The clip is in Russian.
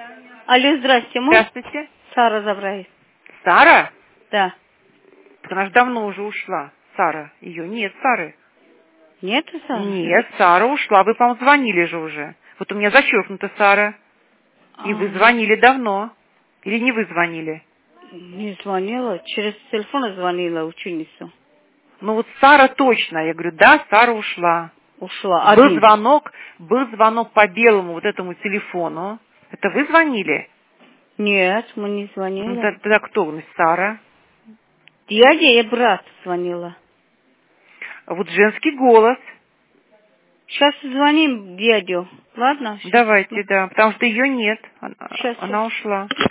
Алло, здрасте, Здравствуйте. Сара забрать. Сара? Да. Так она же давно уже ушла. Сара. Ее нет, Сары. Нету Сары? Нет, Сара ушла. Вы, по-моему, звонили же уже. Вот у меня зачеркнуто Сара. И вы звонили давно. Или не вы звонили? Не звонила. Через телефон звонила ученицу. Ну вот Сара точно. Я говорю, да, Сара ушла. Ушла. Был звонок по белому вот этому телефону. Это вы звонили? Нет, мы не Ну, звонили. тогда кто у нас, Сара? Дядя и брат звонила. А вот женский голос. Сейчас звоним дядю. Ладно? Щас. Давайте, да, потому что ее нет. Сейчас. Она ушла.